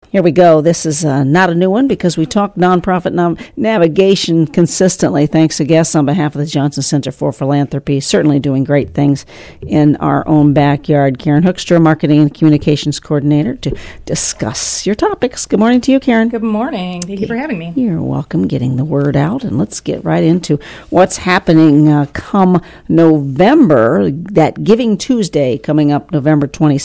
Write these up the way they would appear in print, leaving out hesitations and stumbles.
Here we go. This is not a new one because we talk nonprofit navigation consistently. Thanks to guests on behalf of the Johnson Center for Philanthropy. Certainly doing great things in our own backyard. Karen Hoekstra, Marketing and Communications Coordinator, to discuss your topics. Good morning to you, Karen. Good morning. Thank you for having me. You're welcome. Getting the word out. And let's get right into what's happening come November. That Giving Tuesday coming up November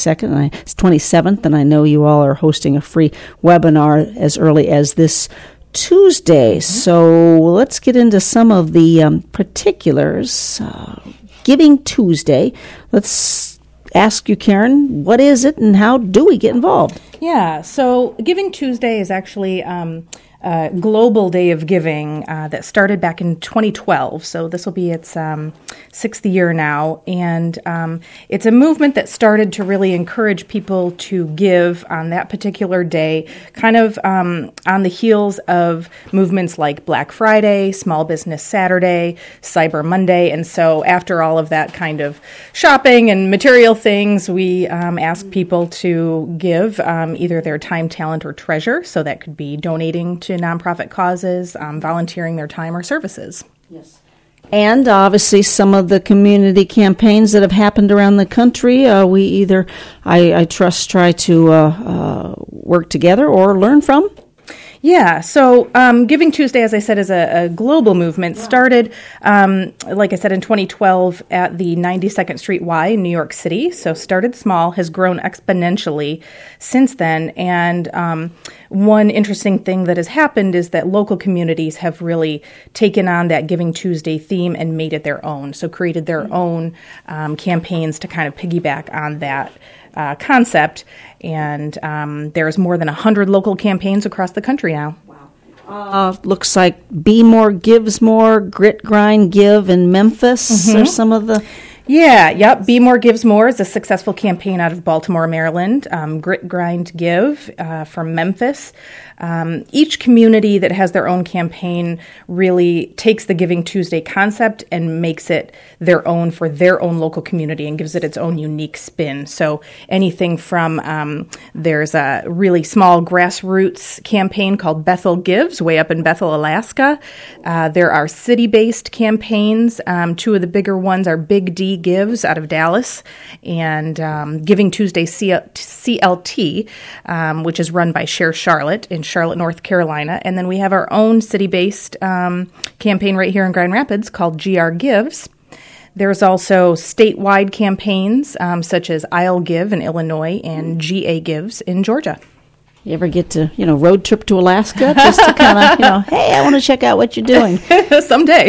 27th. And I know you all are hosting a free webinar as early as this Tuesday. So let's get into some of the particulars. Giving Tuesday. Let's ask you, Karen, what is it and how do we get involved? Yeah, so Giving Tuesday is actually a global day of giving that started back in 2012. So this will be its sixth year now. And it's a movement that started to really encourage people to give on that particular day, kind of on the heels of movements like Black Friday, Small Business Saturday, Cyber Monday. And so after all of that kind of shopping and material things, we ask people to give either their time, talent, or treasure. So that could be donating to nonprofit causes, volunteering their time or services. Yes. And obviously some of the community campaigns that have happened around the country, I trust, try to work together or learn from. Yeah, so Giving Tuesday, as I said, is a global movement. Started, like I said, in 2012 at the 92nd Street Y in New York City. So started small, has grown exponentially since then. And one interesting thing that has happened is that local communities have really taken on that Giving Tuesday theme and made it their own. So created their own campaigns to kind of piggyback on that concept, and there's more than 100 local campaigns across the country now. Wow. Looks like Be More Gives More, Grit, Grind, Give in Memphis are some of the... Yeah, yep. Be More Gives More is a successful campaign out of Baltimore, Maryland. Grit, Grind, Give from Memphis. Each community that has their own campaign really takes the Giving Tuesday concept and makes it their own for their own local community and gives it its own unique spin. So anything from there's a really small grassroots campaign called Bethel Gives way up in Bethel, Alaska. There are city-based campaigns. Two of the bigger ones are Big D Gives out of Dallas and Giving Tuesday CLT, which is run by Share Charlotte in Charlotte, North Carolina. And then we have our own city-based campaign right here in Grand Rapids called GR Gives. There's also statewide campaigns such as I'll Give in Illinois and GA Gives in Georgia. You ever get to, road trip to Alaska just to kind of, hey, I want to check out what you're doing. Someday.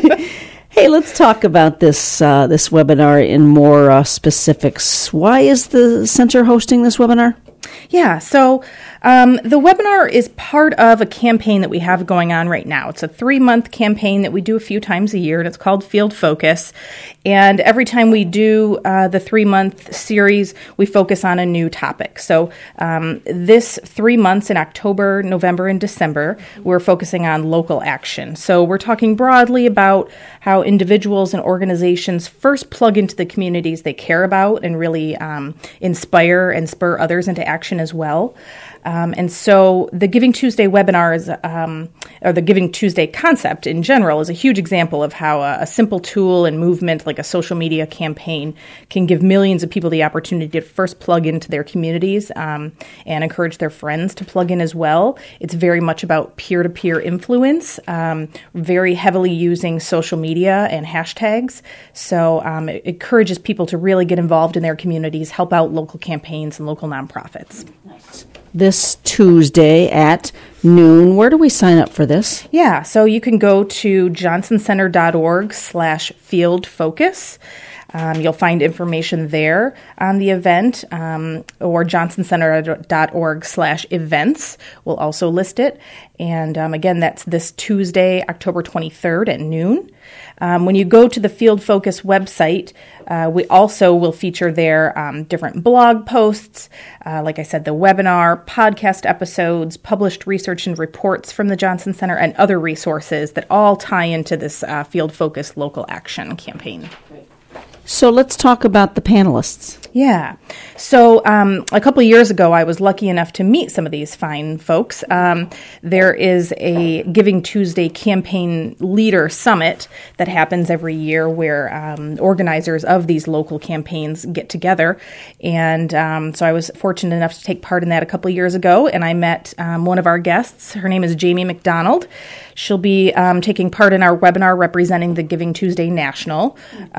Hey, let's talk about this webinar in more specifics. Why is the center hosting this webinar? Yeah, so the webinar is part of a campaign that we have going on right now. It's a 3-month campaign that we do a few times a year, and it's called Field Focus. And every time we do the 3-month series, we focus on a new topic. So this 3 months in October, November, and December, we're focusing on local action. So we're talking broadly about how individuals and organizations first plug into the communities they care about and really inspire and spur others into action as well. And so the Giving Tuesday webinars, or the Giving Tuesday concept in general, is a huge example of how a simple tool and movement like a social media campaign can give millions of people the opportunity to first plug into their communities and encourage their friends to plug in as well. It's very much about peer-to-peer influence, very heavily using social media and hashtags. So it encourages people to really get involved in their communities, help out local campaigns and local nonprofits. Nice. This Tuesday at noon. Where do we sign up for this? Yeah, so you can go to johnsoncenter.org/fieldfocus. You'll find information there on the event, or johnsоncenter.org/events will also list it. And again, that's this Tuesday, October 23rd at noon. When you go to the Field Focus website, we also will feature there different blog posts, like I said, the webinar, podcast episodes, published research and reports from the Johnson Center, and other resources that all tie into this Field Focus local action campaign. So let's talk about the panelists. Yeah. So a couple of years ago, I was lucky enough to meet some of these fine folks. There is a Giving Tuesday Campaign Leader Summit that happens every year where organizers of these local campaigns get together. And so I was fortunate enough to take part in that a couple of years ago, and I met one of our guests. Her name is Jamie McDonald. She'll be taking part in our webinar representing the Giving Tuesday National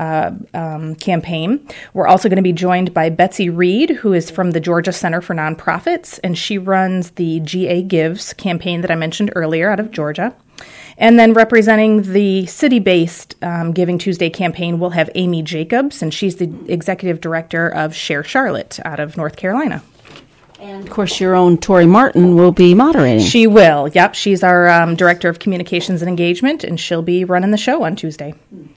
campaign. We're also going to be joined by Betsy Reed, who is from the Georgia Center for Nonprofits, and she runs the GA Gives campaign that I mentioned earlier out of Georgia. And then representing the city-based Giving Tuesday campaign, we'll have Amy Jacobs, and she's the executive director of Share Charlotte out of North Carolina. And, of course, your own Tori Martin will be moderating. She will, yep. She's our director of communications and engagement, and she'll be running the show on Tuesday.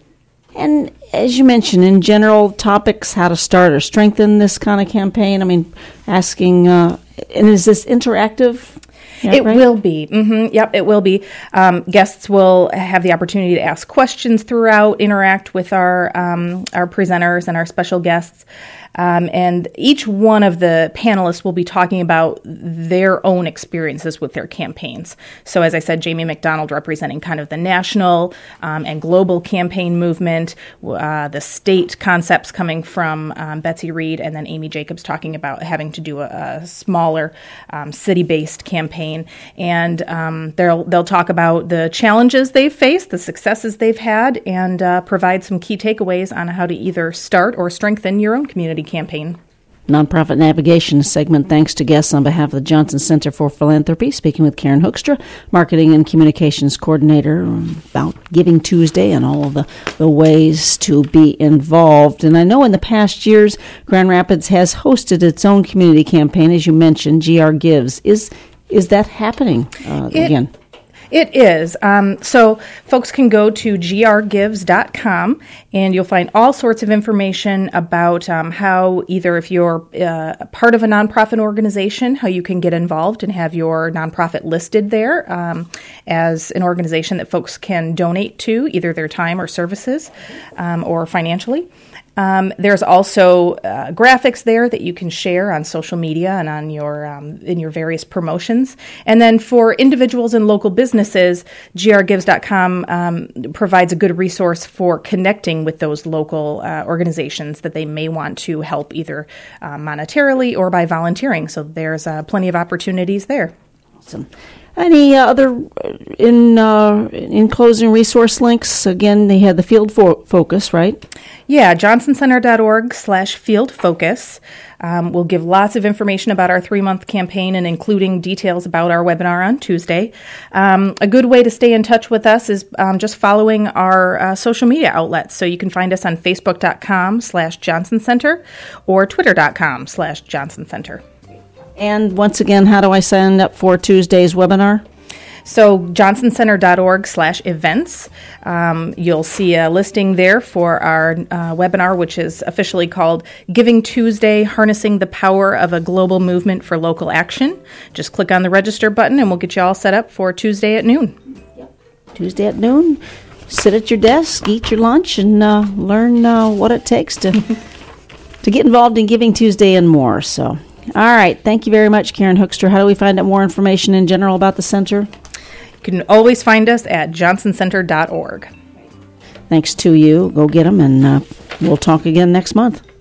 And as you mentioned, in general topics, how to start or strengthen this kind of campaign, I mean, asking, and is this interactive? Yeah, it will be. Mm-hmm. Yep, it will be. Guests will have the opportunity to ask questions throughout, interact with our presenters and our special guests. And each one of the panelists will be talking about their own experiences with their campaigns. So as I said, Jamie McDonald representing kind of the national and global campaign movement, the state concepts coming from Betsy Reed, and then Amy Jacobs talking about having to do a smaller city-based campaign. And they'll talk about the challenges they've faced, the successes they've had, and provide some key takeaways on how to either start or strengthen your own community campaign. Nonprofit Navigation segment, thanks to guests on behalf of the Johnson Center for Philanthropy, speaking with Karen Hoekstra, Marketing and Communications Coordinator, about Giving Tuesday and all of the ways to be involved. And I know in the past years, Grand Rapids has hosted its own community campaign, as you mentioned, GR Gives. Is that happening again? It is. So folks can go to grgives.com, and you'll find all sorts of information about how either if you're part of a nonprofit organization, how you can get involved and have your nonprofit listed there as an organization that folks can donate to, either their time or services or financially. There's also graphics there that you can share on social media and on your in your various promotions. And then for individuals and local businesses, grgives.com provides a good resource for connecting with those local organizations that they may want to help either monetarily or by volunteering. So there's plenty of opportunities there. Awesome. Any other, in closing, resource links? Again, they had the Field Focus, right? Yeah, johnsoncenter.org/Field Focus. We'll give lots of information about our 3-month campaign and including details about our webinar on Tuesday. A good way to stay in touch with us is just following our social media outlets. So you can find us on Facebook.com/Johnson Center or Twitter.com/Johnson Center. And once again, how do I sign up for Tuesday's webinar? So johnsoncenter.org/events. You'll see a listing there for our webinar, which is officially called Giving Tuesday, Harnessing the Power of a Global Movement for Local Action. Just click on the register button and we'll get you all set up for Tuesday at noon. Tuesday at noon. Sit at your desk, eat your lunch, and learn what it takes to get involved in Giving Tuesday and more. So, all right. Thank you very much, Karen Hoekstra. How do we find out more information in general about the center? You can always find us at johnsoncenter.org. Thanks to you. Go get them, and we'll talk again next month.